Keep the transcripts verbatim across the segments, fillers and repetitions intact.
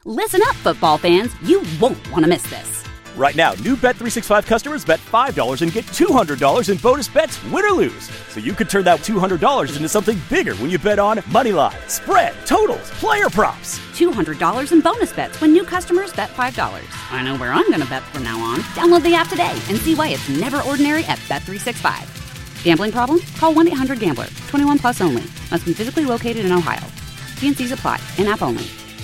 Listen up, football fans. You won't want to miss this. Right now, new Bet three sixty-five customers bet five dollars and get two hundred dollars in bonus bets, win or lose. So you could turn that two hundred dollars into something bigger when you bet on money line, spread, totals, player props. two hundred dollars in bonus bets when new customers bet five dollars. I know where I'm going to bet from now on. Download the app today and see why it's never ordinary at Bet three sixty-five. Gambling problem? Call one eight hundred gambler. twenty-one plus only. Must be physically located in Ohio. T and C's apply. In-app only.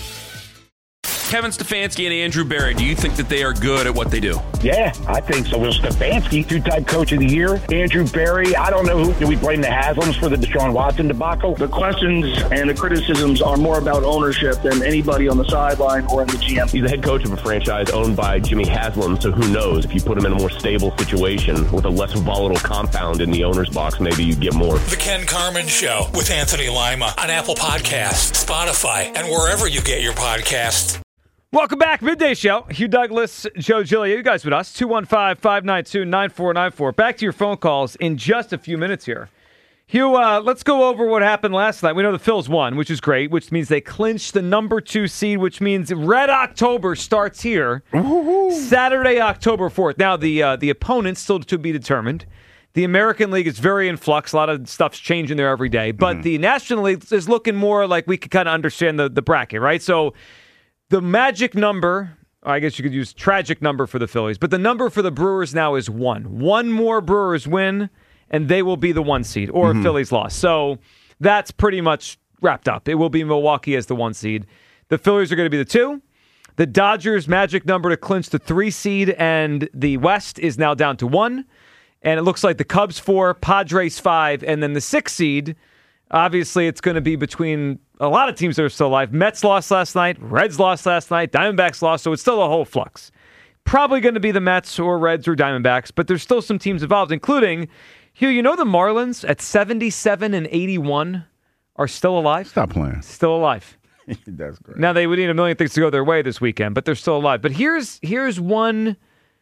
Kevin Stefanski and Andrew Berry, do you think that they are good at what they do? Yeah, I think so. Well, Stefanski, two-time coach of the year. Andrew Berry, I don't know who. Do we blame the Haslams for the Deshaun Watson debacle? The questions and the criticisms are more about ownership than anybody on the sideline or in the G M. He's the head coach of a franchise owned by Jimmy Haslam, so who knows? If you put him in a more stable situation with a less volatile compound in the owner's box, maybe you get more. The Ken Carman Show with Anthony Lima on Apple Podcasts, Spotify, and wherever you get your podcasts. Welcome back. Midday Show. Hugh Douglas, Joe Giglio. You guys with us. two one five, five nine two, nine four nine four. Back to your phone calls in just a few minutes here. Hugh, uh, let's go over what happened last night. We know the Phils won, which is great, which means they clinched the number two seed, which means Red October starts here. Ooh. Saturday, October fourth. Now, the uh, the opponent's still to be determined. The American League is very in flux. A lot of stuff's changing there every day. But mm-hmm. the National League is looking more like we could kind of understand the, the bracket, right? So the magic number, I guess you could use tragic number for the Phillies, but the number for the Brewers now is one. One more Brewers win, and they will be the one seed, or mm-hmm. Phillies loss. So that's pretty much wrapped up. It will be Milwaukee as the one seed. The Phillies are going to be the two. The Dodgers' magic number to clinch the three seed, and the West is now down to one. And it looks like the Cubs four, Padres five, and then the six seed. Obviously, it's going to be between a lot of teams that are still alive. Mets lost last night. Reds lost last night. Diamondbacks lost. So it's still a whole flux. Probably going to be the Mets or Reds or Diamondbacks, but there's still some teams involved, including, Hugh, you know the Marlins at seventy-seven and eighty-one are still alive? Stop playing. Still alive. That's great. Now, they would need a million things to go their way this weekend, but they're still alive. But here's here's one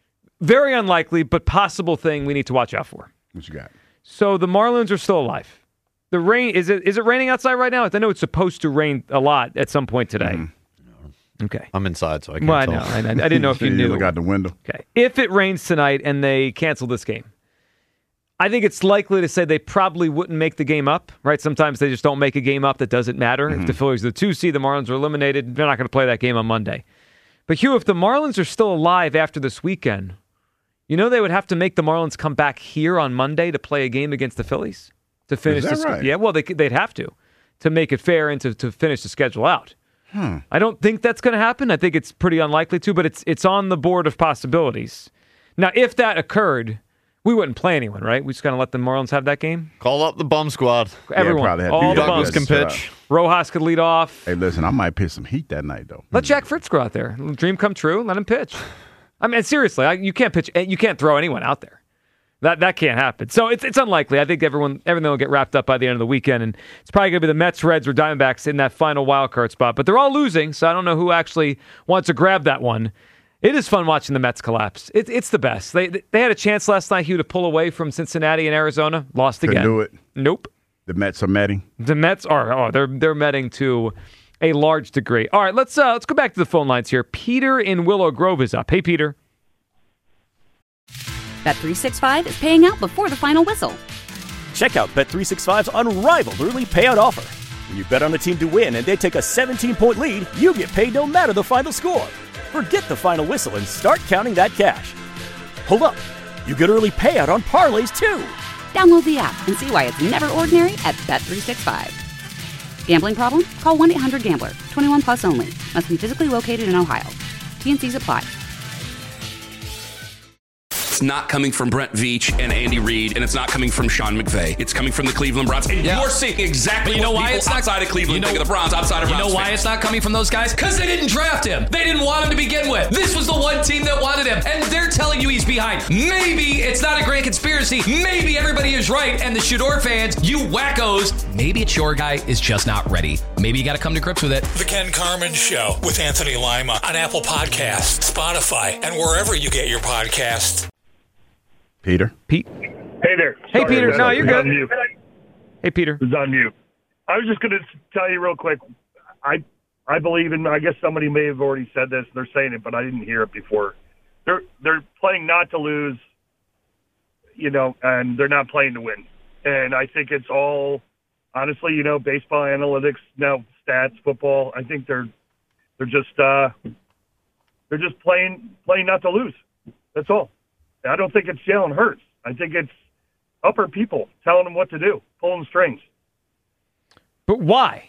very unlikely but possible thing we need to watch out for. What you got? So the Marlins are still alive. The rain is it is it raining outside right now? I know it's supposed to rain a lot at some point today. Mm-hmm. Okay, I'm inside, so I can't well, tell. I know. I, I didn't know if you knew. Look out the window. Okay, if it rains tonight and they cancel this game, I think it's likely to say they probably wouldn't make the game up. Right? Sometimes they just don't make a game up that doesn't matter. Mm-hmm. If the Phillies are the two seed, the Marlins are eliminated. They're not going to play that game on Monday. But Hugh, if the Marlins are still alive after this weekend, you know they would have to make the Marlins come back here on Monday to play a game against the Phillies. To finish Is that the, right? Yeah, well, they, they'd have to, to make it fair and to, to finish the schedule out. Hmm. I don't think that's going to happen. I think it's pretty unlikely to, but it's it's on the board of possibilities. Now, if that occurred, we wouldn't play anyone, right? We just going to let the Marlins have that game? Call up the bum squad. Everyone. Yeah, all the Douglas bums. can pitch. Rojas could lead off. Hey, listen, I might pitch some heat that night, though. Let Jack Fritz go out there. Dream come true. Let him pitch. I mean, seriously, I, you can't pitch. You can't throw anyone out there. That that can't happen. So it's it's unlikely. I think everyone everything will get wrapped up by the end of the weekend, and it's probably going to be the Mets, Reds, or Diamondbacks in that final wild card spot. But they're all losing, so I don't know who actually wants to grab that one. It is fun watching the Mets collapse. It, it's the best. They they had a chance last night, Hugh, to pull away from Cincinnati and Arizona. Lost again. Couldn't do it. Nope. The Mets are metting. The Mets are oh they're they're metting to a large degree. All right, let's uh, let's go back to the phone lines here. Peter in Willow Grove is up. Hey, Peter. Bet three sixty-five is paying out before the final whistle. Check out Bet three sixty-five's unrivaled early payout offer. When you bet on a team to win and they take a seventeen-point lead, you get paid no matter the final score. Forget the final whistle and start counting that cash. Hold up. You get early payout on parlays, too. Download the app and see why it's never ordinary at Bet three sixty-five. Gambling problem? Call one eight hundred gambler. twenty-one plus only. Must be physically located in Ohio. T and C's apply. It's not coming from Brent Veach and Andy Reid, and it's not coming from Sean McVay. It's coming from the Cleveland Browns. And yeah. you're seeing exactly but you know what why people it's not, outside of Cleveland you know, think of the Browns, outside of You Browns know why fans. it's not coming from those guys? Because they didn't draft him. They didn't want him to begin with. This was the one team that wanted him, and they're telling you he's behind. Maybe it's not a great conspiracy. Maybe everybody is right, and the Shador fans, you wackos, maybe it's your guy is just not ready. Maybe you got to come to grips with it. The Ken Carman Show with Anthony Lima on Apple Podcasts, Spotify, and wherever you get your podcasts. Peter. Pete. Hey there. Hey, Sorry, Peter. man. No, you're It's good. on mute. Hey, Peter. It's on mute. I was just going to tell you real quick. I I believe in. I guess somebody may have already said this. They're saying it, but I didn't hear it before. They're they're playing not to lose, you know, and they're not playing to win. And I think it's all, honestly, you know, baseball analytics, now stats, football. I think they're they're just uh, they're just playing playing not to lose. That's all. I don't think it's Jalen Hurts. I think it's upper people telling them what to do, pulling strings. But why?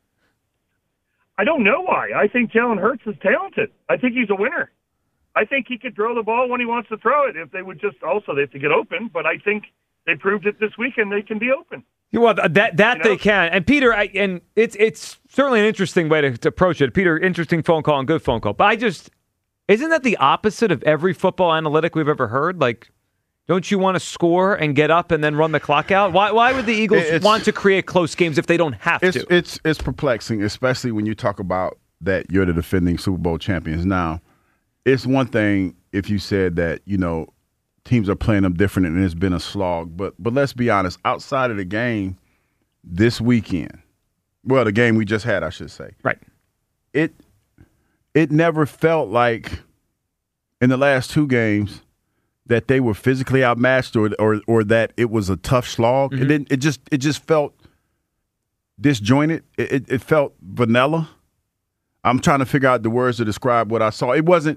I don't know why. I think Jalen Hurts is talented. I think he's a winner. I think he could throw the ball when he wants to throw it. If they would just also they have to get open, but I think they proved it this weekend. They can be open. Well, that that You know? they can. And Peter, I, and it's it's certainly an interesting way to, to approach it. Peter, interesting phone call and good phone call. But I just isn't that the opposite of every football analytic we've ever heard? Like, don't you want to score and get up and then run the clock out? Why why would the Eagles It's- want to create close games if they don't have It's to? it's it's perplexing, especially when you talk about that you're the defending Super Bowl champions. Now, it's one thing if you said that, you know, teams are playing them different and it's been a slog. But but let's be honest, outside of the game this weekend, well, the game we just had, I should say. Right. It it never felt like in the last two games that they were physically outmatched or or or that it was a tough slog. Mm-hmm. It didn't it just it just felt disjointed. It, it, it felt vanilla. I'm trying to figure out the words to describe what I saw. It wasn't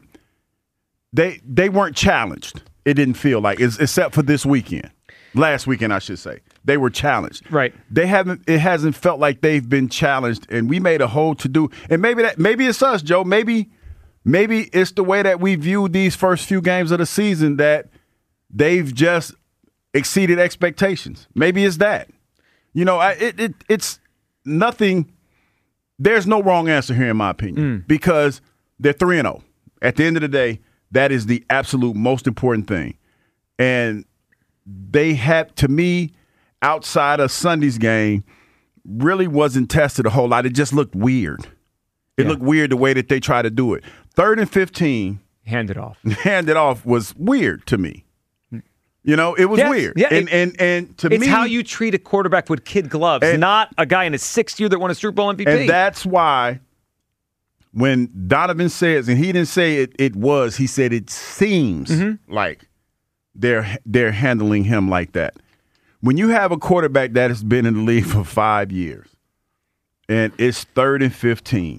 they they weren't challenged. It didn't feel like it's, except for this weekend. Last weekend, I should say. They were challenged. Right. They haven't it hasn't felt like they've been challenged, and we made a whole to do. And maybe that maybe it's us, Joe. Maybe maybe it's the way that we viewed these first few games of the season that they've just exceeded expectations. Maybe it's that. You know, I, it, it it's nothing. There's no wrong answer here, in my opinion, Mm. because they're three and zero. At the end of the day, that is the absolute most important thing. And they had, to me, outside of Sunday's game, really wasn't tested a whole lot. It just looked weird. It Yeah. looked weird the way that they tried to do it. Third and fifteen, hand it off. hand it off was weird to me. You know, it was Yes, weird. yeah, and, it- and and to It's me, how you treat a quarterback with kid gloves, And- not a guy in his sixth year that won a Super Bowl M V P. and that's why when Donovan says, and he didn't say it, it was, he said it seems Mm-hmm. like they're they're handling him like that. When you have a quarterback that has been in the league for five years, and it's third and fifteen,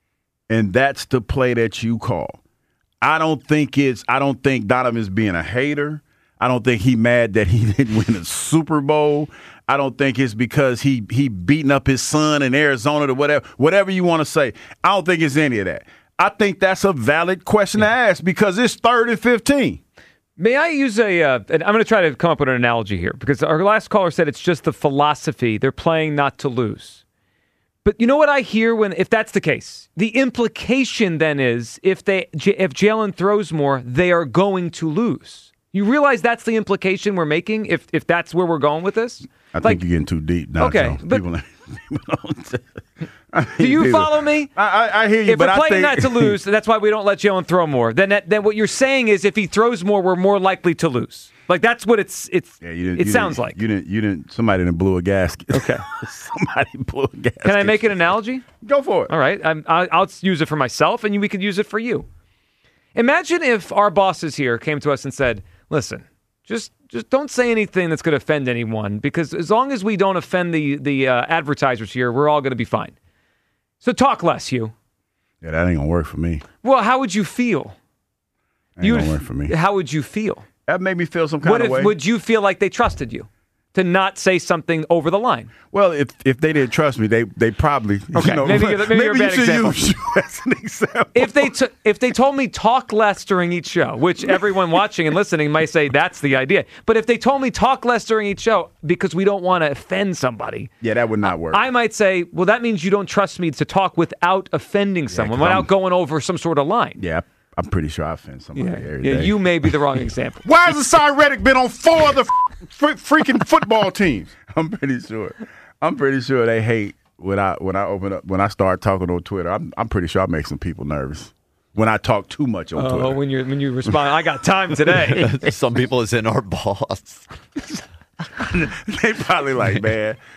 and that's the play that you call, I don't think it's. I don't think Donovan's being a hater. I don't think he mad that he didn't win a Super Bowl. I don't think it's because he he beating up his son in Arizona or whatever. Whatever you want to say, I don't think it's any of that. I think that's a valid question to ask because it's third and fifteen. May I use a, uh, and I'm going to try to come up with an analogy here because our last caller said it's just the philosophy. They're playing not to lose. But you know what I hear when, if that's the case, the implication then is if they, if Jalen throws more, they are going to lose. You realize that's the implication we're making if, if that's where we're going with this? I Like, think you're getting too deep now. Okay, Joe. but- People, people don't- I do mean, you people- follow me? I, I, I hear you, If but we're I playing think not to lose, that's why we don't let Jalen throw more. Then, that, then what you're saying is if he throws more, we're more likely to lose. Like that's what it's it's. Yeah, you didn't, it you sounds didn't- like. you didn't. You didn't. Somebody didn't blew a gasket. Okay. somebody blew a gasket. Can I make an analogy? Go for it. All right, I'm, I, I'll use it for myself, and you, we could use it for you. Imagine if our bosses here came to us and said, "Listen, just just don't say anything that's going to offend anyone, because as long as we don't offend the the uh, advertisers here, we're all going to be fine. So talk less, Hugh." Yeah, that ain't gonna work for me. Well, how would you feel? Ain't You gonna work for me. How would you feel? That made me feel some kind What of if way. would you feel like they trusted you to not say something over the line? Well, if if they didn't trust me, they they probably. Okay, you know, maybe you're- maybe you're a you bad should example. use you as an example. If they t- if they told me talk less during each show, which everyone watching and listening might say that's the idea, but if they told me talk less during each show because we don't want to offend somebody, yeah, that would not work. I might say, well, that means you don't trust me to talk without offending someone, 'cause without I'm- going over some sort of line. yeah, I'm pretty sure I offend somebody every day. Yeah, you may be the wrong example. Why has Asai Reddick been on four other f- freaking football teams? I'm pretty sure. I'm pretty sure they hate when I when I open up when I start talking on Twitter. I'm I'm pretty sure I make some people nervous when I talk too much on Oh, Twitter. when you when you respond, I got time today. Some people is in our boss. They probably like, man,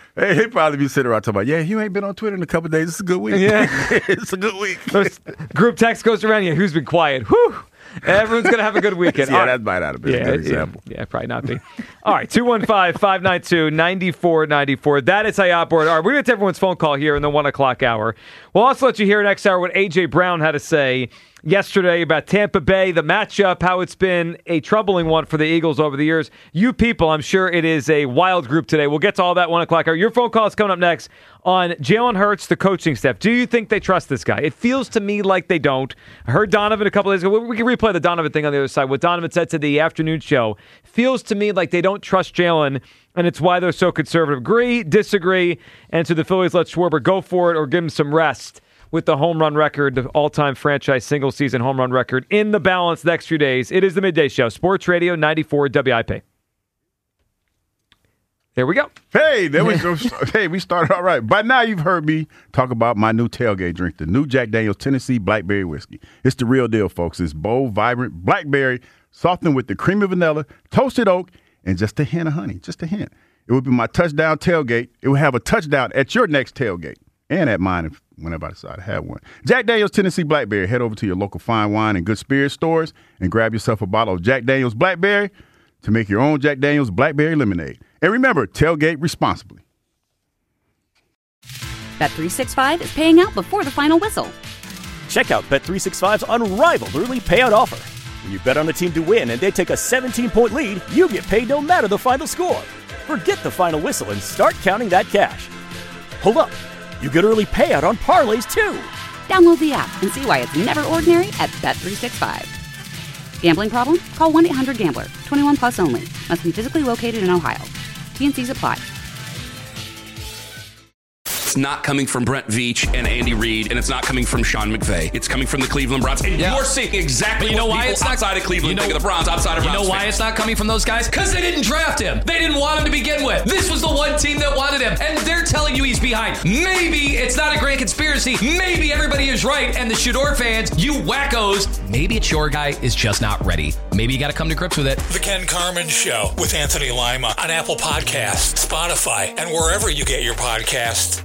Hey, he'd probably be sitting around talking about, yeah, you ain't been on Twitter in a couple of days. It's a good week. Yeah. It's a good week. Those group text goes around, yeah, who's been quiet? Whew. Everyone's going to have a good weekend. yeah, All that might not have been yeah, a good example. Yeah, yeah, probably not be. All right, two one five, five nine two, nine four nine four. That is how you outboard. All right, we're going to take everyone's phone call here in the one o'clock hour. We'll also let you hear next hour what A J. Brown had to say yesterday about Tampa Bay, the matchup, how it's been a troubling one for the Eagles over the years. You people, I'm sure it is a wild group today. We'll get to all that one o'clock hour. Your phone call is coming up next on Jalen Hurts, the coaching staff. Do you think they trust this guy? It feels to me like they don't. I heard Donovan a couple days ago. We can replay the Donovan thing on the other side. What Donovan said to the afternoon show feels to me like they don't trust Jalen, and it's why they're so conservative. Agree, disagree, and to the Phillies, let Schwarber go for it or give him some rest with the home run record, the all-time franchise single-season home run record in the balance the next few days. It is the Midday Show, Sports Radio ninety-four W I P. There we go. Hey, there we go. Hey, we started all right. By now, you've heard me talk about my new tailgate drink, the new Jack Daniel's Tennessee Blackberry Whiskey. It's the real deal, folks. It's bold, vibrant, blackberry, softened with the cream of vanilla, toasted oak, and just a hint of honey. Just a hint. It would be my touchdown tailgate. It will have a touchdown at your next tailgate and at mine if whenever I decide to have one. Jack Daniel's Tennessee Blackberry. Head over to your local fine wine and good spirits stores and grab yourself a bottle of Jack Daniel's Blackberry to make your own Jack Daniel's Blackberry Lemonade. And remember, tailgate responsibly. Bet three sixty-five is paying out before the final whistle. Check out Bet three sixty-five's unrivaled early payout offer. When you bet on a team to win and they take a seventeen-point lead, you get paid no matter the final score. Forget the final whistle and start counting that cash. Hold up. You get early payout on parlays, too. Download the app and see why it's never ordinary at Bet three sixty-five. Gambling problem? Call one eight hundred gambler. twenty-one plus only. Must be physically located in Ohio. T N Cs apply. It's not coming from Brent Veach and Andy Reid, and it's not coming from Sean McVay. It's coming from the Cleveland Browns. And Yeah. you're seeing exactly But you know what why people it's not- outside of Cleveland you know- think of the Browns, outside of You Browns know why fans. it's not coming from those guys? Because they didn't draft him. They didn't want him to begin with. This was the one team that wanted him, and they're telling you he's behind. Maybe it's not a grand conspiracy. Maybe everybody is right, and the Shador fans, you wackos, maybe it's your guy is just not ready. Maybe you got to come to grips with it. The Ken Carmen Show with Anthony Lima on Apple Podcasts, Spotify, and wherever you get your podcasts.